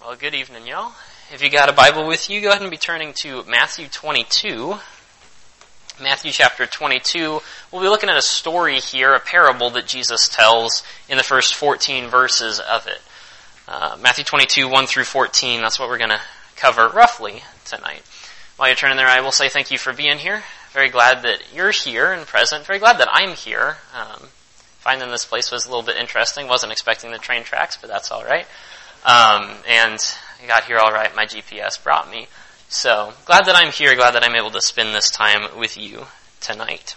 Well, good evening, y'all. If you got a Bible with you, go ahead and be turning to Matthew 22. Matthew chapter 22. We'll be looking at a story here, a parable that Jesus tells in the first 14 verses of it. Matthew 22, 1 through 14, that's what we're going to cover roughly tonight. While you're turning there, I will say thank you for being here. Very glad that you're here and present. Very glad that I'm here. Finding this place was a little bit interesting. Wasn't expecting the train tracks, but that's all right. And I got here all right. My GPS brought me. So glad that I'm here. Glad that I'm able to spend this time with you tonight.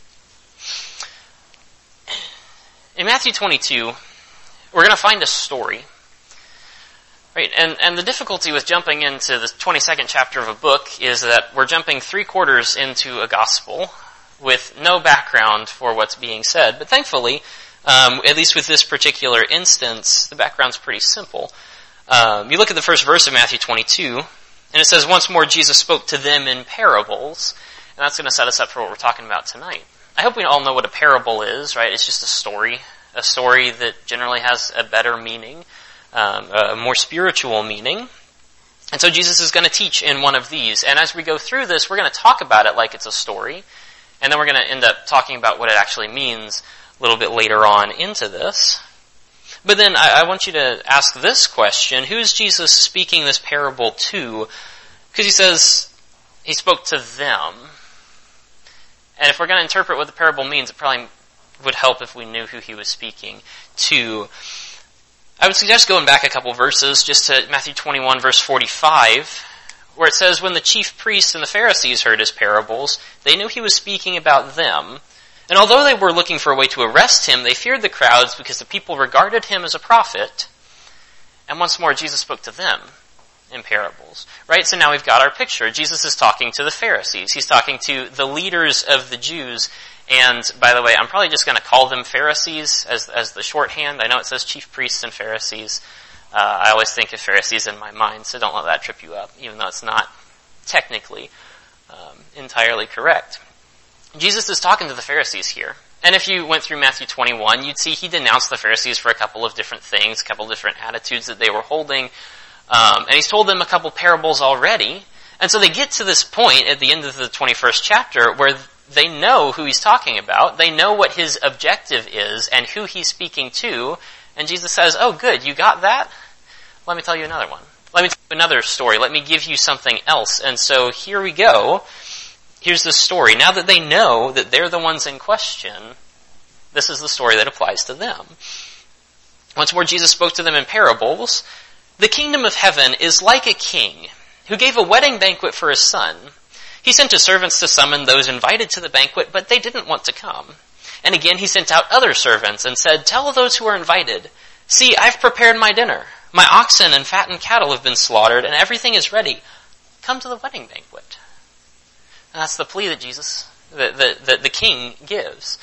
In Matthew 22, we're going to find a story. Right? And the difficulty with jumping into the 22nd chapter of a book is that we're jumping 3/4 into a gospel with no background for what's being said. But thankfully, at least with this particular instance, the background's pretty simple. You look at the first verse of Matthew 22, and it says, "Once more Jesus spoke to them in parables," and that's going to set us up for what we're talking about tonight. I hope we all know what a parable is, right? It's just a story that generally has a better meaning, a more spiritual meaning. And so Jesus is going to teach in one of these. And as we go through this, we're going to talk about it like it's a story, and then we're going to end up talking about what it actually means a little bit later on into this. But then I want you to ask this question: who is Jesus speaking this parable to? Because he says he spoke to them. And if we're going to interpret what the parable means, it probably would help if we knew who he was speaking to. I would suggest going back a couple verses, just to Matthew 21, verse 45, where it says, "When the chief priests and the Pharisees heard his parables, they knew he was speaking about them. And although they were looking for a way to arrest him, they feared the crowds because the people regarded him as a prophet." And once more, Jesus spoke to them in parables. Right? So now we've got our picture. Jesus is talking to the Pharisees. He's talking to the leaders of the Jews. And by the way, I'm probably just going to call them Pharisees as the shorthand. I know it says chief priests and Pharisees. I always think of Pharisees in my mind, so don't let that trip you up, even though it's not technically entirely correct. Jesus is talking to the Pharisees here. And if you went through Matthew 21, you'd see he denounced the Pharisees for a couple of different things, a couple of different attitudes that they were holding. And he's told them a couple parables already. And so they get to this point at the end of the 21st chapter where they know who he's talking about. They know what his objective is and who he's speaking to. And Jesus says, "Oh, good, you got that? Let me tell you another one. Let me tell you another story. Let me give you something else." And so here we go. Here's the story. Now that they know that they're the ones in question, this is the story that applies to them. Once more, Jesus spoke to them in parables. "The kingdom of heaven is like a king who gave a wedding banquet for his son. He sent his servants to summon those invited to the banquet, but they didn't want to come. And again he sent out other servants and said, 'Tell those who are invited, see, I've prepared my dinner. My oxen and fattened cattle have been slaughtered, and everything is ready. Come to the wedding banquet.'" And that's the plea that Jesus, the king, gives.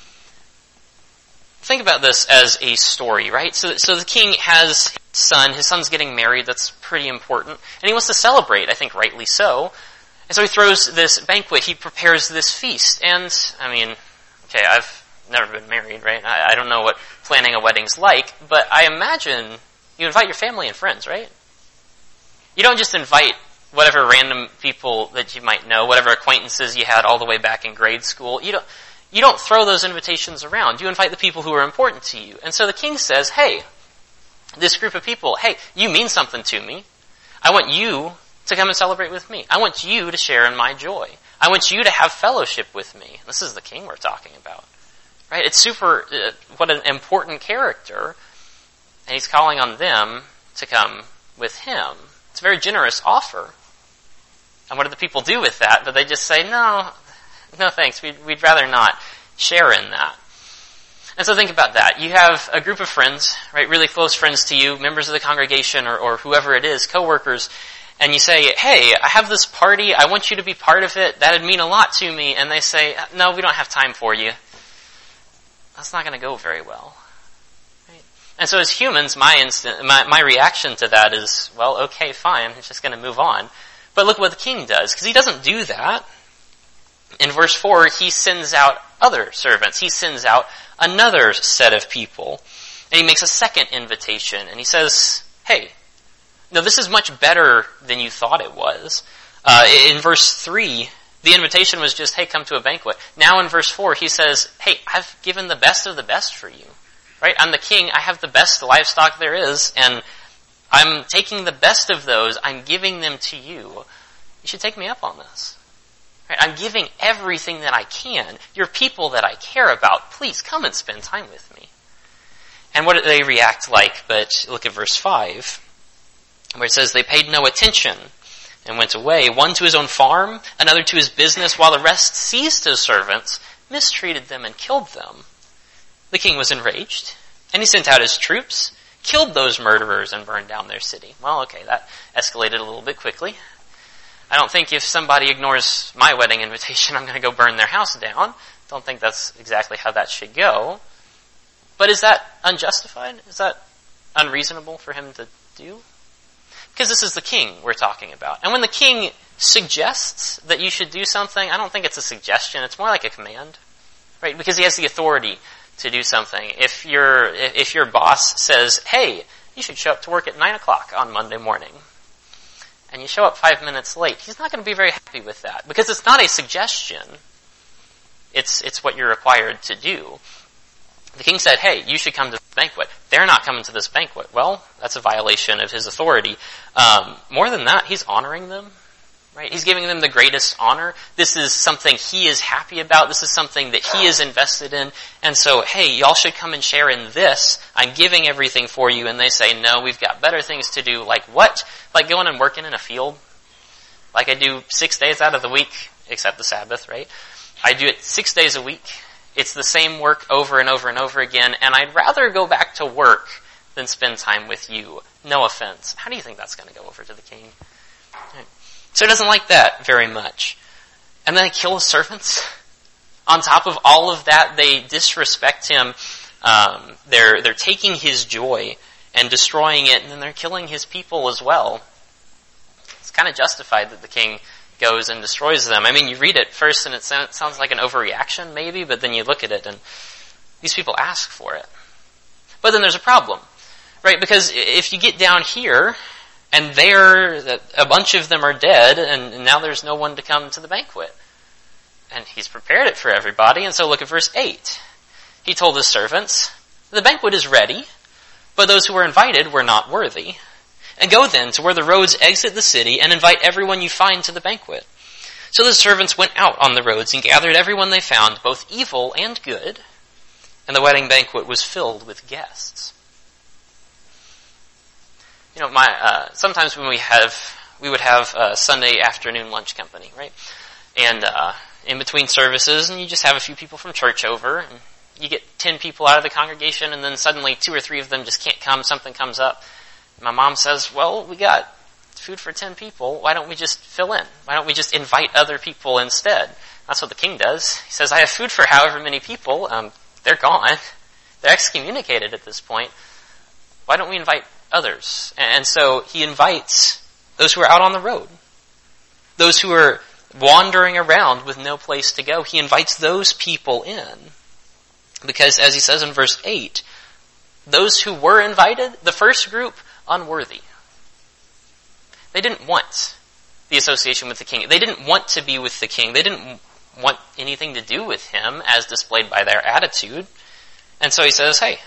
Think about this as a story, right? So the king has his son's getting married, that's pretty important, and he wants to celebrate, I think rightly so. And so he throws this banquet, he prepares this feast. And, I mean, okay, I've never been married, right? I don't know what planning a wedding's like, but I imagine you invite your family and friends, right? You don't just invite whatever random people that you might know, whatever acquaintances you had all the way back in grade school. You don't throw those invitations around. You invite the people who are important to you. And so the king says, "Hey, this group of people, hey, you mean something to me. I want you to come and celebrate with me. I want you to share in my joy. I want you to have fellowship with me." This is the king we're talking about, right? It's what an important character. And he's calling on them to come with him. It's a very generous offer. And what do the people do with that? Do they just say, no thanks, we'd rather not share in that? And so think about that. You have a group of friends, right, really close friends to you, members of the congregation or whoever it is, coworkers, and you say, "Hey, I have this party, I want you to be part of it, that'd mean a lot to me." And they say, "No, we don't have time for you." That's not going to go very well. Right? And so as humans, my reaction to that is, well, okay, fine, it's just going to move on. But look what the king does, because he doesn't do that. In verse 4, he sends out other servants. He sends out another set of people. And he makes a second invitation, and he says, "Hey, No, this is much better than you thought it was. In verse 3, the invitation was just, hey, come to a banquet. Now in verse 4, he says, hey, I've given the best of the best for you. Right? I'm the king. I have the best livestock there is, and I'm taking the best of those. I'm giving them to you. You should take me up on this. Right? I'm giving everything that I can. You're people that I care about. Please come and spend time with me. And what did they react like? But look at verse 5, where it says, they paid no attention and went away, one to his own farm, another to his business, while the rest seized his servants, mistreated them, and killed them. The king was enraged, and he sent out his troops, killed those murderers, and burned down their city. Well, okay, that escalated a little bit quickly. I don't think if somebody ignores my wedding invitation, I'm going to go burn their house down. Don't think that's exactly how that should go. But is that unjustified? Is that unreasonable for him to do? Because this is the king we're talking about. And when the king suggests that you should do something, I don't think it's a suggestion. It's more like a command, right? Because he has the authority to do something. If your boss says, hey, you should show up to work at 9 o'clock on Monday morning, and you show up 5 minutes late, he's not going to be very happy with that. Because it's not a suggestion. It's what you're required to do. The king said, hey, you should come to this banquet. They're not coming to this banquet. Well, that's a violation of his authority. More than that, he's honoring them. Right? He's giving them the greatest honor. This is something he is happy about. This is something that he is invested in. And so, hey, y'all should come and share in this. I'm giving everything for you. And they say, no, we've got better things to do. Like what? Like going and working in a field? Like I do 6 days out of the week, except the Sabbath, right? I do it 6 days a week. It's the same work over and over and over again. And I'd rather go back to work than spend time with you. No offense. How do you think that's going to go over to the king? Right. So he doesn't like that very much. And then they kill his servants. On top of all of that, they disrespect him. They're taking his joy and destroying it, and then they're killing his people as well. It's kind of justified that the king goes and destroys them. I mean, you read it first and it sounds like an overreaction maybe, but then you look at it and these people ask for it. But then there's a problem, right? Because if you get down here, and a bunch of them are dead, and now there's no one to come to the banquet. And he's prepared it for everybody, and so look at verse 8. He told his servants, the banquet is ready, but those who were invited were not worthy. And go then to where the roads exit the city, and invite everyone you find to the banquet. So the servants went out on the roads, and gathered everyone they found, both evil and good, and the wedding banquet was filled with guests. You know, sometimes when we would have Sunday afternoon lunch company, right? And in between services, and you just have a few people from church over, and you get 10 people out of the congregation, and then suddenly 2 or 3 of them just can't come, something comes up. My mom says, well, we got food for 10 people, why don't we just fill in? Why don't we just invite other people instead? That's what the king does. He says, I have food for however many people, they're gone. They're excommunicated at this point. Why don't we invite others? And so he invites those who are out on the road, those who are wandering around with no place to go. He invites those people in because, as he says in verse 8, those who were invited, the first group, unworthy. They didn't want the association with the king. They didn't want to be with the king. They didn't want anything to do with him as displayed by their attitude. And so he says, hey,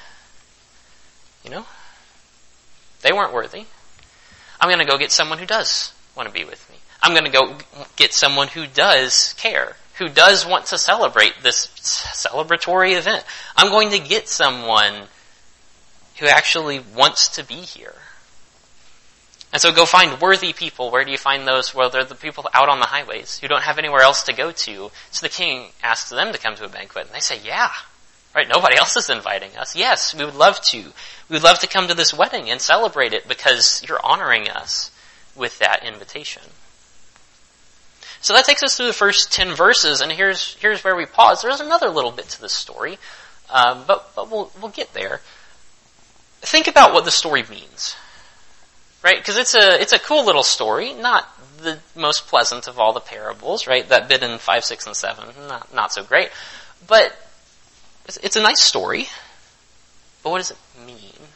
they weren't worthy. I'm going to go get someone who does want to be with me. I'm going to go get someone who does care, who does want to celebrate this celebratory event. I'm going to get someone who actually wants to be here. And so go find worthy people. Where do you find those? Well, they're the people out on the highways who don't have anywhere else to go to. So the king asks them to come to a banquet. And they say, yeah. Right? Nobody else is inviting us. Yes, we would love to. We would love to come to this wedding and celebrate it because you're honoring us with that invitation. So that takes us through the first 10 verses, and here's where we pause. There's another little bit to this story, but we'll get there. Think about what the story means, right? Because it's a cool little story, not the most pleasant of all the parables, right? That bit in 5, 6, and 7, not so great, but it's a nice story. But what does it mean?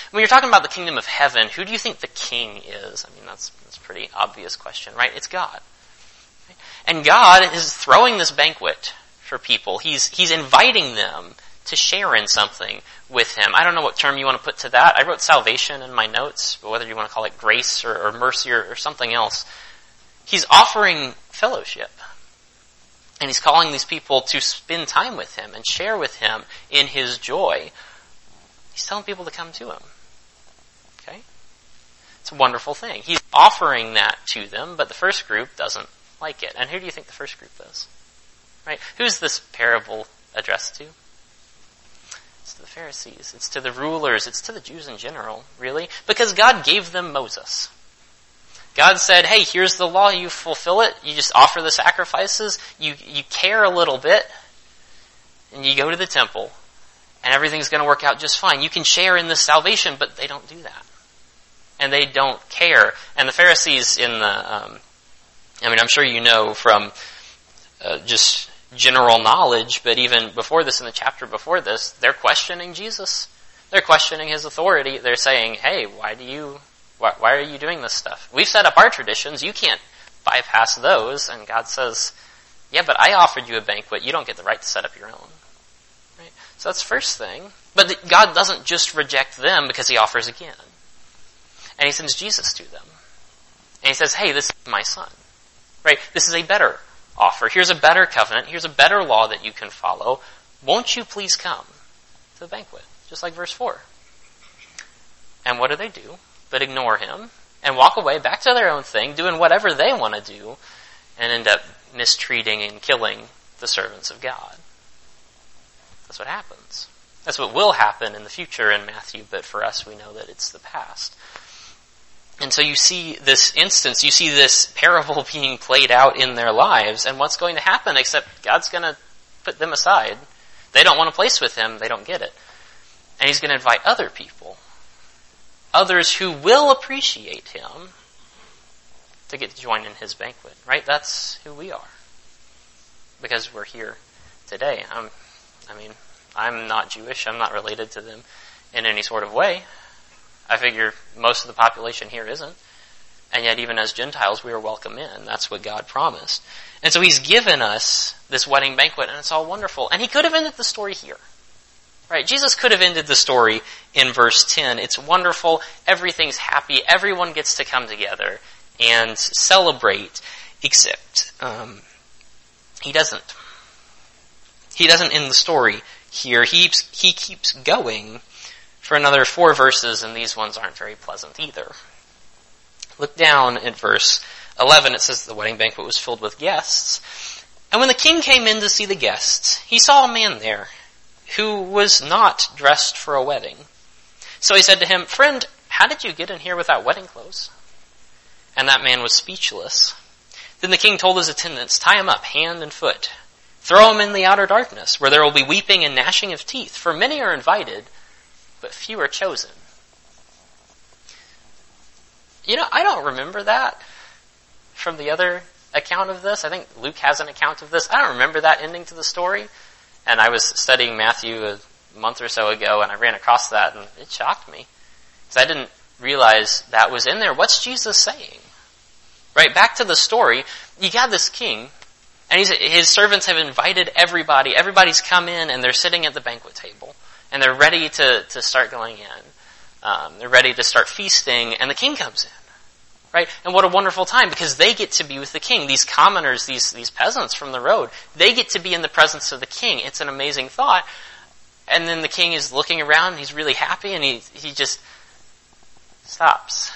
When you're talking about the kingdom of heaven, who do you think the king is? I mean, that's a pretty obvious question, right? It's God. And God is throwing this banquet for people. He's inviting them to share in something with him. I don't know what term you want to put to that. I wrote salvation in my notes, but whether you want to call it grace or mercy or something else, he's offering fellowship. And he's calling these people to spend time with him and share with him in his joy. He's telling people to come to him. Okay? It's a wonderful thing. He's offering that to them, but the first group doesn't like it. And who do you think the first group is? Right? Who's this parable addressed to? It's to the Pharisees. It's to the rulers. It's to the Jews in general, really. Because God gave them Moses. God said, hey, here's the law, you fulfill it, you just offer the sacrifices, you care a little bit, and you go to the temple, and everything's going to work out just fine. You can share in this salvation, but they don't do that. And they don't care. And the Pharisees in the, I'm sure you know from just general knowledge, but even before this, in the chapter before this, they're questioning Jesus. They're questioning his authority. They're saying, hey, why are you doing this stuff? We've set up our traditions. You can't bypass those. And God says, yeah, but I offered you a banquet. You don't get the right to set up your own. Right? So that's the first thing. But God doesn't just reject them because he offers again. And he sends Jesus to them. And he says, hey, this is my son. Right? This is a better offer. Here's a better covenant. Here's a better law that you can follow. Won't you please come to the banquet? Just like verse 4. And what do? But ignore him and walk away back to their own thing, doing whatever they want to do, and end up mistreating and killing the servants of God. That's what happens. That's what will happen in the future in Matthew, but for us we know that it's the past. And so you see this instance, you see this parable being played out in their lives, and what's going to happen except God's going to put them aside. They don't want a place with him, they don't get it. And he's going to invite other people. Others who will appreciate him to get to join in his banquet, right? That's who we are. Because we're here today. I'm not Jewish. I'm not related to them in any sort of way. I figure most of the population here isn't. And yet even as Gentiles, we are welcome in. That's what God promised. And so he's given us this wedding banquet, and it's all wonderful. And he could have ended the story here. Right, Jesus could have ended the story in verse 10. It's wonderful, everything's happy, everyone gets to come together and celebrate, except he doesn't. He doesn't end the story here. He keeps going for another 4 verses, and these ones aren't very pleasant either. Look down at verse 11. It says the wedding banquet was filled with guests. And when the king came in to see the guests, he saw a man there who was not dressed for a wedding. So he said to him, friend, how did you get in here without wedding clothes? And that man was speechless. Then the king told his attendants, tie him up hand and foot. Throw him in the outer darkness, where there will be weeping and gnashing of teeth. For many are invited, but few are chosen. I don't remember that from the other account of this. I think Luke has an account of this. I don't remember that ending to the story. And I was studying Matthew a month or so ago, and I ran across that, and it shocked me. Because I didn't realize that was in there. What's Jesus saying? Right, back to the story. You got this king, and his servants have invited everybody. Everybody's come in, and they're sitting at the banquet table. And they're ready to start going in. They're ready to start feasting, and the king comes in. Right? And what a wonderful time, because they get to be with the king. These commoners, these peasants from the road, they get to be in the presence of the king. It's an amazing thought. And then the king is looking around, and he's really happy, and he just stops.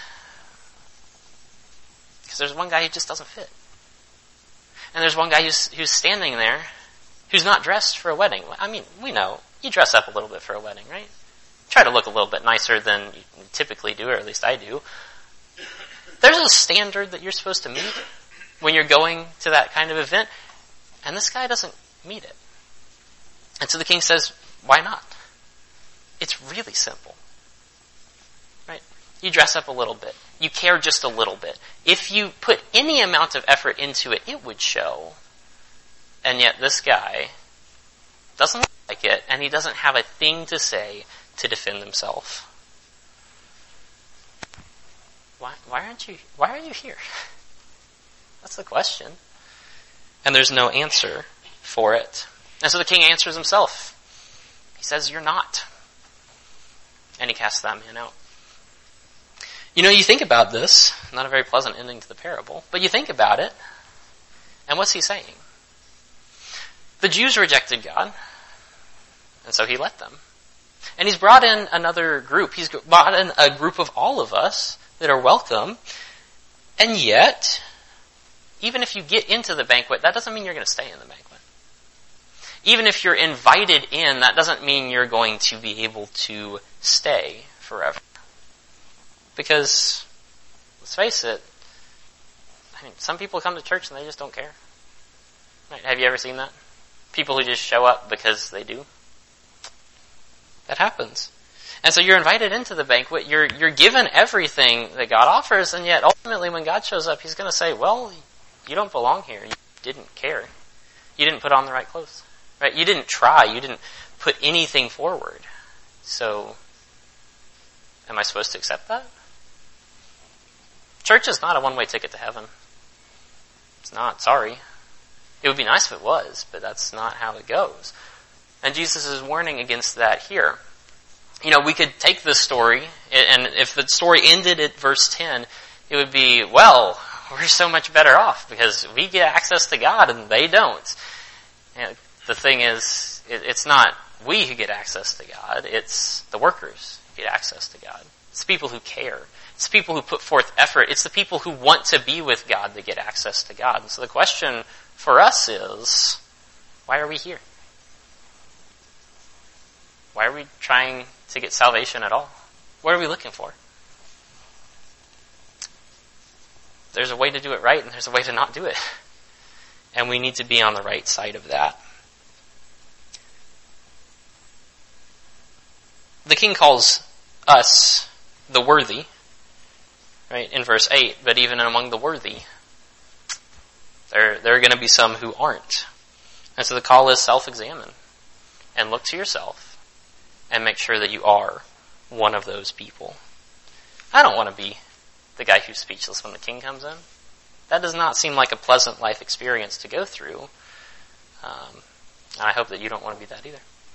Because there's one guy who just doesn't fit. And there's one guy who's standing there who's not dressed for a wedding. We know. You dress up a little bit for a wedding, right? Try to look a little bit nicer than you typically do, or at least I do. There's a standard that you're supposed to meet when you're going to that kind of event, and this guy doesn't meet it. And so the king says, why not? It's really simple. Right? You dress up a little bit. You care just a little bit. If you put any amount of effort into it, it would show. And yet this guy doesn't look like it, and he doesn't have a thing to say to defend himself. why are you here? That's the question. And there's no answer for it. And so the king answers himself. He says, you're not. And he casts that man out. You think about this, not a very pleasant ending to the parable, but you think about it, and what's he saying? The Jews rejected God, and so he let them. And he's brought in another group. He's brought in a group of all of us that are welcome, and yet, even if you get into the banquet, that doesn't mean you're going to stay in the banquet. Even if you're invited in, that doesn't mean you're going to be able to stay forever. Because, let's face it, some people come to church and they just don't care. Right? Have you ever seen that? People who just show up because they do. That happens. And so you're invited into the banquet, you're given everything that God offers, and yet ultimately when God shows up, he's going to say, well, you don't belong here. You didn't care. You didn't put on the right clothes. Right? You didn't try. You didn't put anything forward. So, am I supposed to accept that? Church is not a one-way ticket to heaven. It's not. Sorry. It would be nice if it was, but that's not how it goes. And Jesus is warning against that here. We could take this story, and if the story ended at verse 10, it would be, well, we're so much better off because we get access to God and they don't. The thing is, it's not we who get access to God, it's the workers who get access to God. It's the people who care. It's the people who put forth effort. It's the people who want to be with God that get access to God. And so the question for us is, why are we here? Why are we trying to get salvation at all? What are we looking for? There's a way to do it right and there's a way to not do it. And we need to be on the right side of that. The king calls us the worthy, right, in verse 8, but even among the worthy, there are going to be some who aren't. And so the call is self-examine and look to yourself and make sure that you are one of those people. I don't want to be the guy who's speechless when the king comes in. That does not seem like a pleasant life experience to go through. And I hope that you don't want to be that either.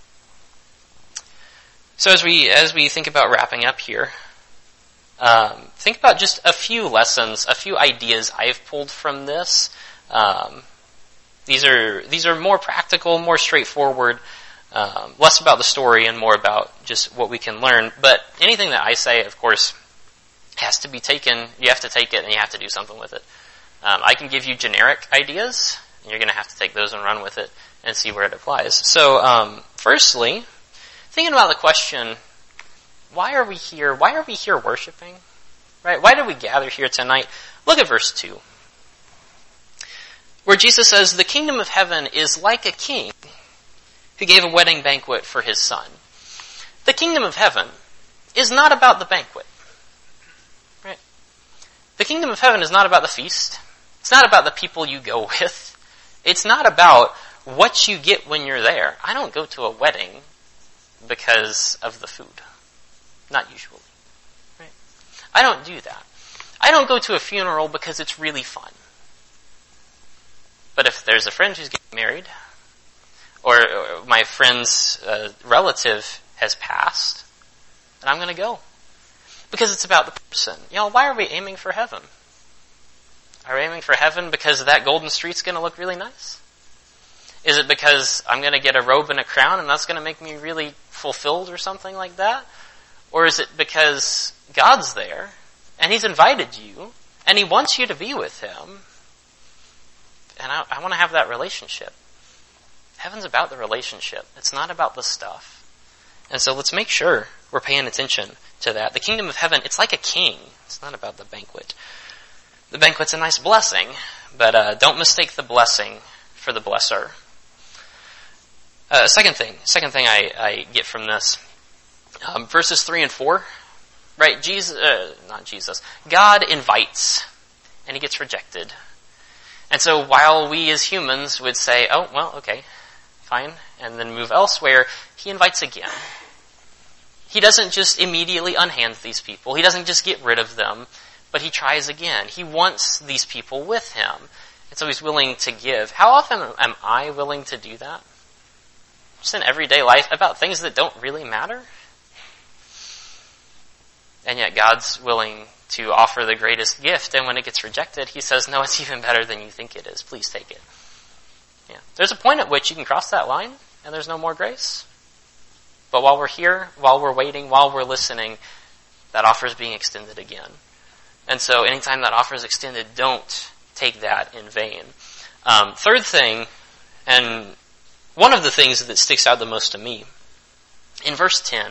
So as we think about wrapping up here, think about just a few lessons, a few ideas I've pulled from this. These are more practical, more straightforward, less about the story and more about just what we can learn. But anything that I say, of course, has to be taken. You have to take it and you have to do something with it. I can give you generic ideas, and you're going to have to take those and run with it and see where it applies. So, firstly, thinking about the question, why are we here? Why are we here worshiping? Right? Why did we gather here tonight? Look at verse 2. Where Jesus says, the kingdom of heaven is like a king who gave a wedding banquet for his son. The kingdom of heaven is not about the banquet. Right? The kingdom of heaven is not about the feast. It's not about the people you go with. It's not about what you get when you're there. I don't go to a wedding because of the food. Not usually. Right? I don't do that. I don't go to a funeral because it's really fun. But if there's a friend who's getting married, or my friend's relative has passed, then I'm going to go. Because it's about the person. Why are we aiming for heaven? Are we aiming for heaven because that golden street's going to look really nice? Is it because I'm going to get a robe and a crown and that's going to make me really fulfilled or something like that? Or is it because God's there and he's invited you and he wants you to be with him? And I want to have that relationship. Heaven's about the relationship. It's not about the stuff. And so let's make sure we're paying attention to that. The kingdom of heaven, it's like a king. It's not about the banquet. The banquet's a nice blessing, but don't mistake the blessing for the blesser. Second thing I get from this, verses 3 and 4, right? God invites, and he gets rejected. And so while we as humans would say, oh, well, okay, fine, and then move elsewhere, he invites again. He doesn't just immediately unhand these people. He doesn't just get rid of them, but he tries again. He wants these people with him. And so he's willing to give. How often am I willing to do that? Just in everyday life about things that don't really matter? And yet God's willing to offer the greatest gift, and when it gets rejected, he says, no, it's even better than you think it is. Please take it. Yeah. There's a point at which you can cross that line, and there's no more grace. But while we're here, while we're waiting, while we're listening, that offer is being extended again. And so anytime that offer is extended, don't take that in vain. Third thing, and one of the things that sticks out the most to me, in verse 10,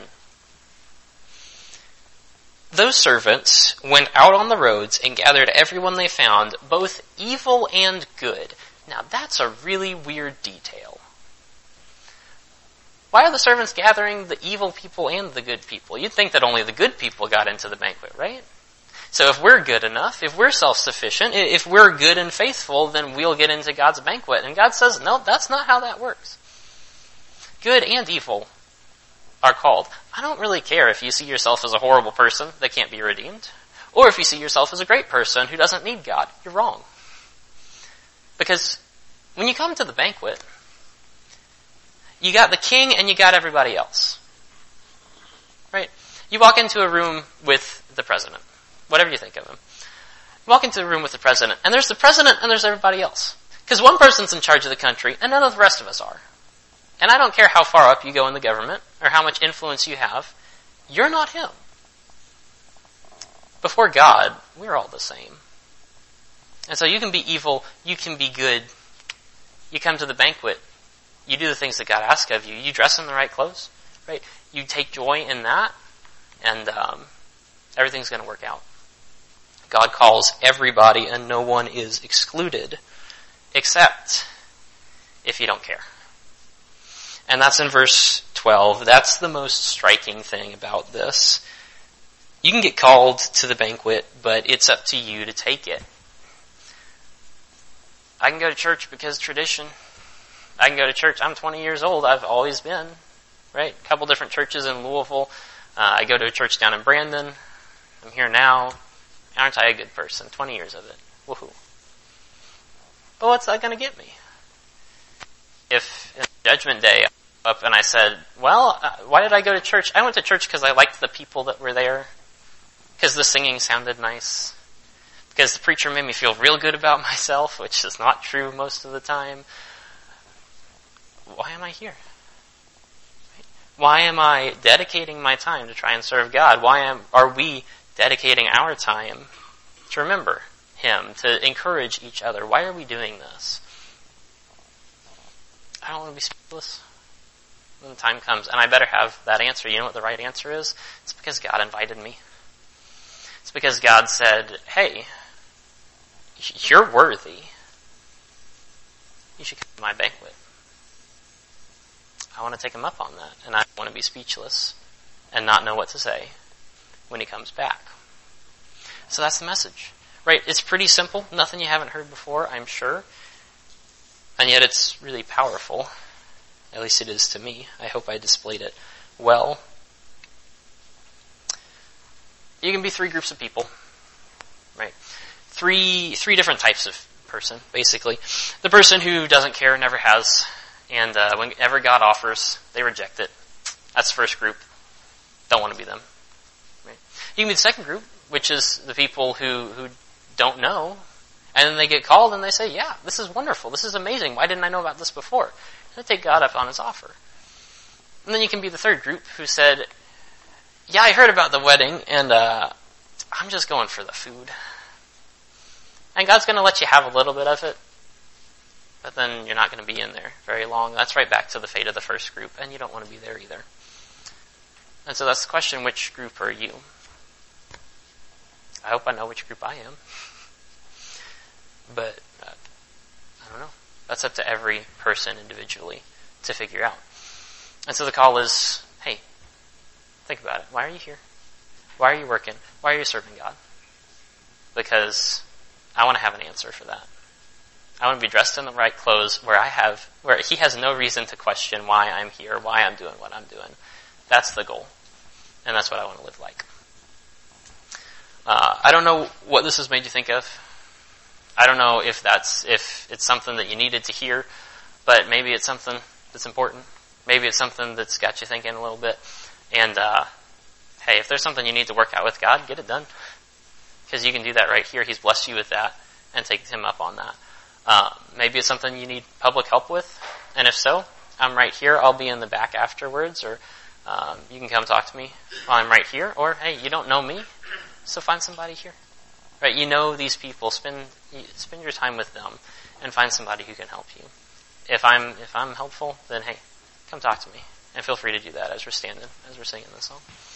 those servants went out on the roads and gathered everyone they found, both evil and good. Now that's a really weird detail. Why are the servants gathering the evil people and the good people? You'd think that only the good people got into the banquet, right? So if we're good enough, if we're self-sufficient, if we're good and faithful, then we'll get into God's banquet. And God says, no, that's not how that works. Good and evil are called. I don't really care if you see yourself as a horrible person that can't be redeemed, or if you see yourself as a great person who doesn't need God. You're wrong. Because when you come to the banquet, you got the king and you got everybody else. Right? You walk into a room with the president, whatever you think of him. You walk into a room with the president, and there's the president and there's everybody else. Because one person's in charge of the country, and none of the rest of us are. And I don't care how far up you go in the government, or how much influence you have, you're not him. Before God, we're all the same. And so you can be evil, you can be good. You come to the banquet, you do the things that God asks of you, you dress in the right clothes, right? You take joy in that, and everything's going to work out. God calls everybody, and no one is excluded, except if you don't care. And that's in verse 12. That's the most striking thing about this. You can get called to the banquet, but it's up to you to take it. I can go to church because tradition. I can go to church. I'm 20 years old. I've always been. Right? A couple different churches in Louisville. I go to a church down in Brandon. I'm here now. Aren't I a good person? 20 years of it. Woohoo. But what's that going to get me? If in Judgment Day I up and I said, well, why did I go to church? I went to church because I liked the people that were there. Because the singing sounded nice. Because the preacher made me feel real good about myself, which is not true most of the time. Why am I here? Why am I dedicating my time to try and serve God? Why are we dedicating our time to remember Him, to encourage each other? Why are we doing this? I don't want to be speechless when the time comes, and I better have that answer. You know what the right answer is? It's because God invited me. It's because God said, hey, you're worthy. You should come to my banquet. I want to take him up on that, and I want to be speechless and not know what to say when he comes back. So that's the message, right? It's pretty simple, nothing you haven't heard before, I'm sure, and yet it's really powerful. At least it is to me. I hope I displayed it well. You can be three groups of people, right? Three different types of person, basically. The person who doesn't care, never has, and whenever God offers, they reject it. That's the first group. Don't want to be them. Right? You can be the second group, which is the people who don't know, and then they get called and they say, yeah, this is wonderful, this is amazing, why didn't I know about this before? And they take God up on his offer. And then you can be the third group who said, yeah, I heard about the wedding, and I'm just going for the food. And God's going to let you have a little bit of it, but then you're not going to be in there very long. That's right back to the fate of the first group, and you don't want to be there either. And so that's the question, which group are you? I hope I know which group I am. But I don't know. That's up to every person individually to figure out. And so the call is, hey, think about it. Why are you here? Why are you working? Why are you serving God? Because I want to have an answer for that. I want to be dressed in the right clothes where he has no reason to question why I'm here, why I'm doing what I'm doing. That's the goal. And that's what I want to live like. I don't know what this has made you think of. I don't know if it's something that you needed to hear, but maybe it's something that's important. Maybe it's something that's got you thinking a little bit. And hey, if there's something you need to work out with God, get it done. Because you can do that right here. He's blessed you with that, and take him up on that. Maybe it's something you need public help with, and if so, I'm right here. I'll be in the back afterwards, or you can come talk to me while I'm right here. Or hey, you don't know me, so find somebody here. Right? You know these people. Spend your time with them, and find somebody who can help you. If I'm helpful, then hey, come talk to me, and feel free to do that as we're singing this song.